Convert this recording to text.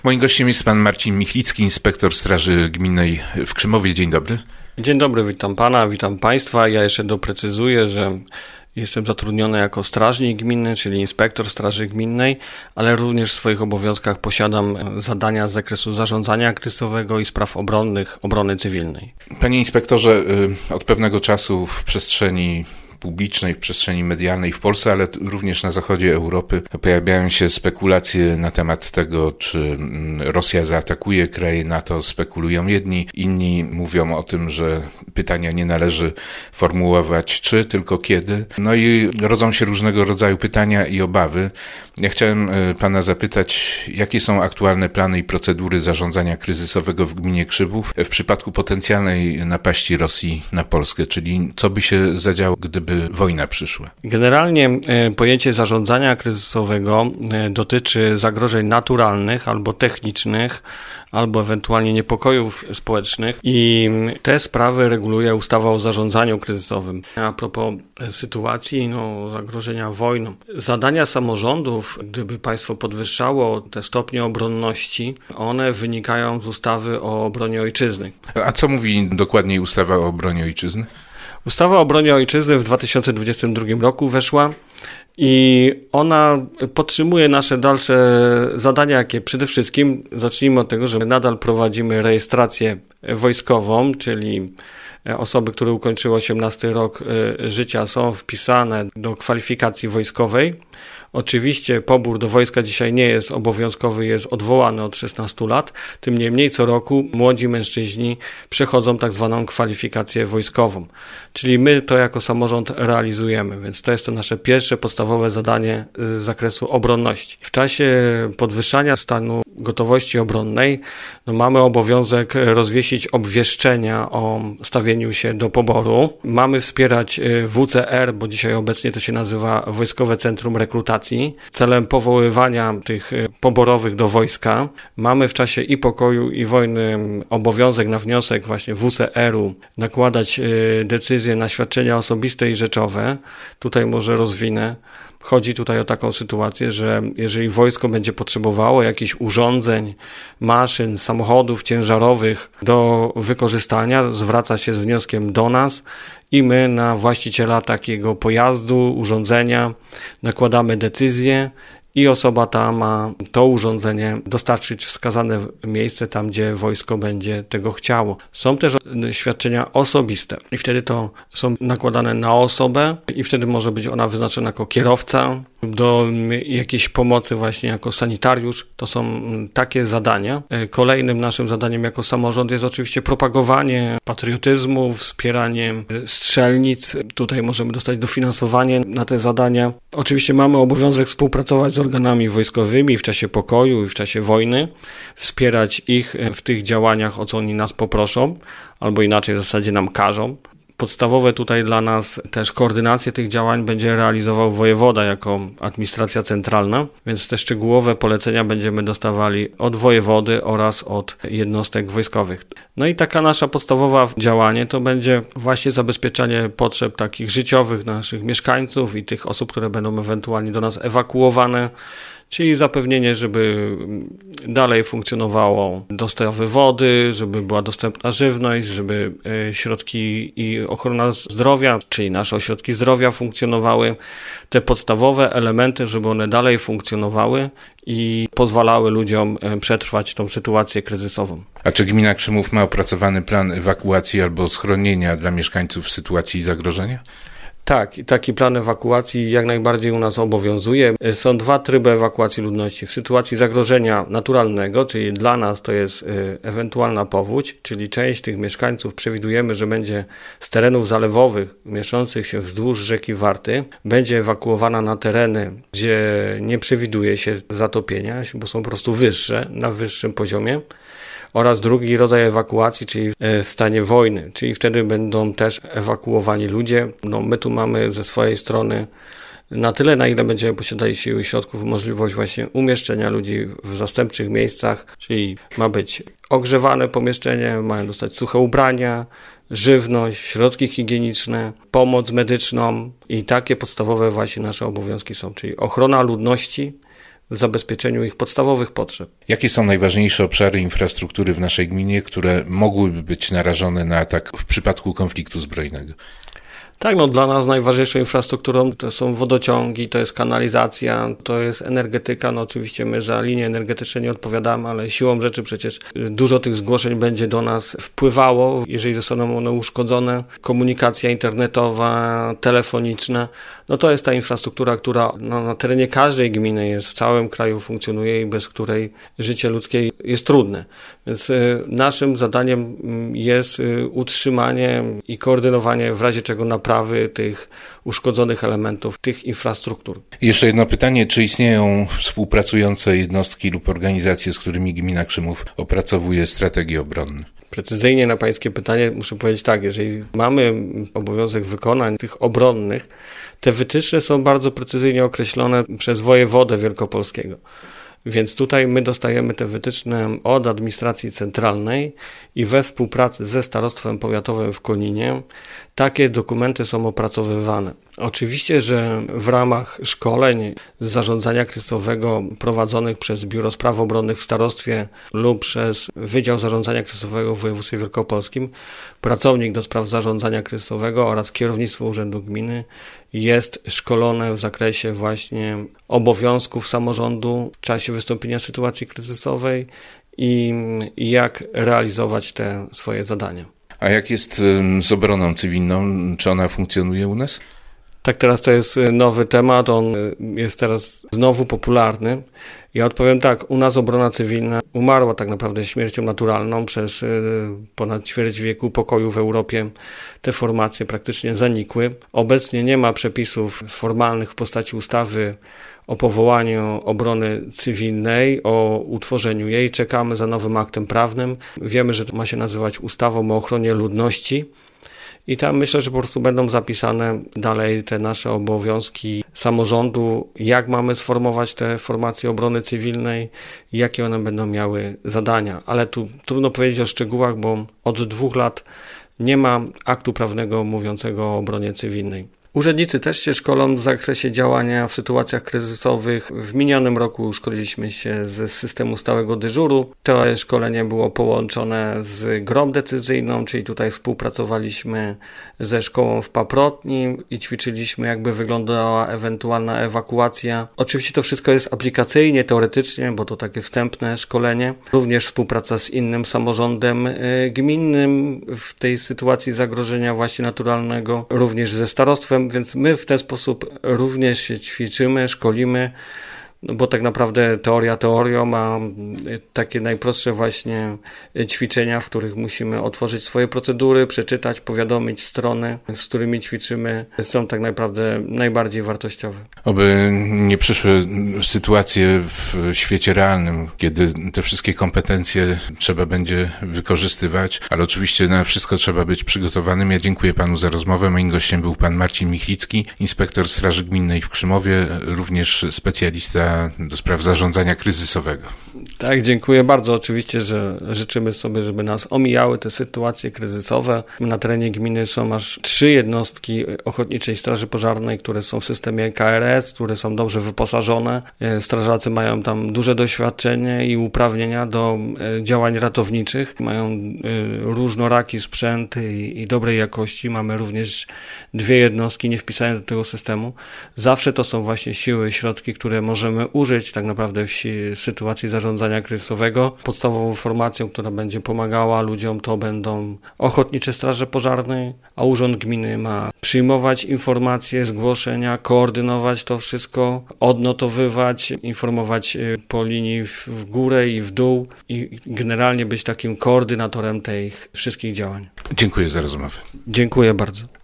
Moim gościem jest pan Marcin Michlicki, inspektor Straży Gminnej w Krzymowie. Dzień dobry. Dzień dobry, witam pana, witam państwa. Ja jeszcze doprecyzuję, że jestem zatrudniony jako strażnik gminny, czyli inspektor Straży Gminnej, ale również w swoich obowiązkach posiadam zadania z zakresu zarządzania kryzysowego i spraw obronnych, obrony cywilnej. Panie inspektorze, od pewnego czasu w przestrzeni publicznej, w przestrzeni medialnej w Polsce, ale również na zachodzie Europy pojawiają się spekulacje na temat tego, czy Rosja zaatakuje kraje NATO. Spekulują jedni, inni mówią o tym, że pytania nie należy formułować czy, tylko kiedy. No i rodzą się różnego rodzaju pytania i obawy. Ja chciałem pana zapytać, jakie są aktualne plany i procedury zarządzania kryzysowego w gminie Krzywów w przypadku potencjalnej napaści Rosji na Polskę, czyli co by się zadziało, gdyby wojna przyszła? Generalnie pojęcie zarządzania kryzysowego dotyczy zagrożeń naturalnych albo technicznych, albo ewentualnie niepokojów społecznych i te sprawy reguluje ustawa o zarządzaniu kryzysowym. A propos sytuacji, zagrożenia wojną. Zadania samorządów, gdyby państwo podwyższało te stopnie obronności, one wynikają z ustawy o obronie ojczyzny. A co mówi dokładniej ustawa o obronie ojczyzny? Ustawa o obronie ojczyzny w 2022 roku weszła i ona podtrzymuje nasze dalsze zadania, jakie przede wszystkim, zacznijmy od tego, że my nadal prowadzimy rejestrację wojskową, czyli osoby, które ukończyły 18 rok życia, są wpisane do kwalifikacji wojskowej. Oczywiście pobór do wojska dzisiaj nie jest obowiązkowy, jest odwołany od 16 lat. Tym niemniej co roku młodzi mężczyźni przechodzą tak zwaną kwalifikację wojskową. Czyli my to jako samorząd realizujemy, więc to jest to nasze pierwsze podstawowe zadanie z zakresu obronności. W czasie podwyższania stanu gotowości obronnej mamy obowiązek rozwiesić obwieszczenia o stawieniu się do poboru. Mamy wspierać WCR, bo dzisiaj obecnie to się nazywa Wojskowe Centrum Rekrutacji, celem powoływania tych poborowych do wojska. Mamy w czasie i pokoju, i wojny obowiązek na wniosek właśnie WCR-u nakładać decyzje na świadczenia osobiste i rzeczowe. Tutaj może rozwinę. Chodzi tutaj o taką sytuację, że jeżeli wojsko będzie potrzebowało jakichś urządzeń, maszyn, samochodów ciężarowych do wykorzystania, zwraca się z wnioskiem do nas i my na właściciela takiego pojazdu, urządzenia nakładamy decyzję i osoba ta ma to urządzenie dostarczyć w wskazane miejsce, tam gdzie wojsko będzie tego chciało. Są też świadczenia osobiste i wtedy to są nakładane na osobę i wtedy może być ona wyznaczona jako kierowca, do jakiejś pomocy właśnie jako sanitariusz. To są takie zadania. Kolejnym naszym zadaniem jako samorząd jest oczywiście propagowanie patriotyzmu, wspieranie strzelnic. Tutaj możemy dostać dofinansowanie na te zadania. Oczywiście mamy obowiązek współpracować z organami wojskowymi w czasie pokoju i w czasie wojny, wspierać ich w tych działaniach, o co oni nas poproszą, albo inaczej w zasadzie nam każą. Podstawowe tutaj dla nas też koordynację tych działań będzie realizował wojewoda jako administracja centralna, więc te szczegółowe polecenia będziemy dostawali od wojewody oraz od jednostek wojskowych. No i taka nasza podstawowa działanie to będzie właśnie zabezpieczanie potrzeb takich życiowych naszych mieszkańców i tych osób, które będą ewentualnie do nas ewakuowane, czyli zapewnienie, żeby dalej funkcjonowało dostawy wody, żeby była dostępna żywność, żeby środki i ochrona zdrowia, czyli nasze ośrodki zdrowia funkcjonowały. Te podstawowe elementy, żeby one dalej funkcjonowały i pozwalały ludziom przetrwać tą sytuację kryzysową. A czy gmina Krzymów ma opracowany plan ewakuacji albo schronienia dla mieszkańców w sytuacji zagrożenia? Tak, i taki plan ewakuacji jak najbardziej u nas obowiązuje. Są dwa tryby ewakuacji ludności. W sytuacji zagrożenia naturalnego, czyli dla nas to jest ewentualna powódź, czyli część tych mieszkańców przewidujemy, że będzie z terenów zalewowych mieszczących się wzdłuż rzeki Warty, będzie ewakuowana na tereny, gdzie nie przewiduje się zatopienia, bo są po prostu wyższe, na wyższym poziomie. Oraz drugi rodzaj ewakuacji, czyli w stanie wojny, czyli wtedy będą też ewakuowani ludzie. My tu mamy ze swojej strony na tyle, na ile będziemy posiadali siły i środków, możliwość właśnie umieszczenia ludzi w zastępczych miejscach, czyli ma być ogrzewane pomieszczenie, mają dostać suche ubrania, żywność, środki higieniczne, pomoc medyczną i takie podstawowe właśnie nasze obowiązki są, czyli ochrona ludności, w zabezpieczeniu ich podstawowych potrzeb. Jakie są najważniejsze obszary infrastruktury w naszej gminie, które mogłyby być narażone na atak w przypadku konfliktu zbrojnego? Tak, dla nas najważniejszą infrastrukturą to są wodociągi, to jest kanalizacja, to jest energetyka. Oczywiście my za linie energetyczne nie odpowiadamy, ale siłą rzeczy przecież dużo tych zgłoszeń będzie do nas wpływało, jeżeli zostaną one uszkodzone. Komunikacja internetowa, telefoniczna, to jest ta infrastruktura, która na terenie każdej gminy jest, w całym kraju funkcjonuje i bez której życie ludzkie jest trudne. Więc naszym zadaniem jest utrzymanie i koordynowanie w razie czego naprawy tych uszkodzonych elementów, tych infrastruktur. Jeszcze jedno pytanie, czy istnieją współpracujące jednostki lub organizacje, z którymi gmina Krzymów opracowuje strategie obronne? Precyzyjnie na pańskie pytanie muszę powiedzieć tak, jeżeli mamy obowiązek wykonań tych obronnych, te wytyczne są bardzo precyzyjnie określone przez wojewodę wielkopolskiego. Więc tutaj my dostajemy te wytyczne od administracji centralnej i we współpracy ze starostwem powiatowym w Koninie takie dokumenty są opracowywane. Oczywiście, że w ramach szkoleń z zarządzania kryzysowego prowadzonych przez Biuro Spraw Obronnych w starostwie lub przez Wydział Zarządzania Kryzysowego w województwie wielkopolskim, pracownik do spraw zarządzania kryzysowego oraz kierownictwo Urzędu Gminy jest szkolone w zakresie właśnie obowiązków samorządu w czasie wystąpienia sytuacji kryzysowej i jak realizować te swoje zadania. A jak jest z obroną cywilną? Czy ona funkcjonuje u nas? Tak, teraz to jest nowy temat, on jest teraz znowu popularny. Ja odpowiem tak, u nas obrona cywilna umarła tak naprawdę śmiercią naturalną przez ponad ćwierć wieku pokoju w Europie. Te formacje praktycznie zanikły. Obecnie nie ma przepisów formalnych w postaci ustawy o powołaniu obrony cywilnej, o utworzeniu jej. Czekamy za nowym aktem prawnym. Wiemy, że to ma się nazywać ustawą o ochronie ludności. I tam myślę, że po prostu będą zapisane dalej te nasze obowiązki samorządu, jak mamy sformować te formacje obrony cywilnej, jakie one będą miały zadania. Ale tu trudno powiedzieć o szczegółach, bo od 2 lat nie ma aktu prawnego mówiącego o obronie cywilnej. Urzędnicy też się szkolą w zakresie działania w sytuacjach kryzysowych. W minionym roku szkoliliśmy się ze systemu stałego dyżuru. To szkolenie było połączone z grą decyzyjną, czyli tutaj współpracowaliśmy ze szkołą w Paprotni i ćwiczyliśmy, jakby wyglądała ewentualna ewakuacja. Oczywiście to wszystko jest aplikacyjnie, teoretycznie, bo to takie wstępne szkolenie. Również współpraca z innym samorządem gminnym w tej sytuacji zagrożenia właśnie naturalnego, również ze starostwem. Więc my w ten sposób również się ćwiczymy, szkolimy, bo tak naprawdę teoria teorią, a takie najprostsze właśnie ćwiczenia, w których musimy otworzyć swoje procedury, przeczytać, powiadomić strony, z którymi ćwiczymy, są tak naprawdę najbardziej wartościowe. Oby nie przyszły sytuacje w świecie realnym, kiedy te wszystkie kompetencje trzeba będzie wykorzystywać, ale oczywiście na wszystko trzeba być przygotowanym. Ja dziękuję panu za rozmowę. Moim gościem był pan Marcin Michlicki, inspektor Straży Gminnej w Krzymowie, również specjalista do spraw zarządzania kryzysowego. Tak, dziękuję bardzo. Oczywiście, że życzymy sobie, żeby nas omijały te sytuacje kryzysowe. Na terenie gminy są aż 3 jednostki Ochotniczej Straży Pożarnej, które są w systemie KRS, które są dobrze wyposażone. Strażacy mają tam duże doświadczenie i uprawnienia do działań ratowniczych. Mają różnoraki sprzęt i dobrej jakości. Mamy również 2 jednostki nie wpisane do tego systemu. Zawsze to są właśnie siły, środki, które możemy użyć tak naprawdę w sytuacji zarządzania kryzysowego. Podstawową formacją, która będzie pomagała ludziom, to będą Ochotnicze Straże Pożarne, a Urząd Gminy ma przyjmować informacje, zgłoszenia, koordynować to wszystko, odnotowywać, informować po linii w górę i w dół i generalnie być takim koordynatorem tych wszystkich działań. Dziękuję za rozmowę. Dziękuję bardzo.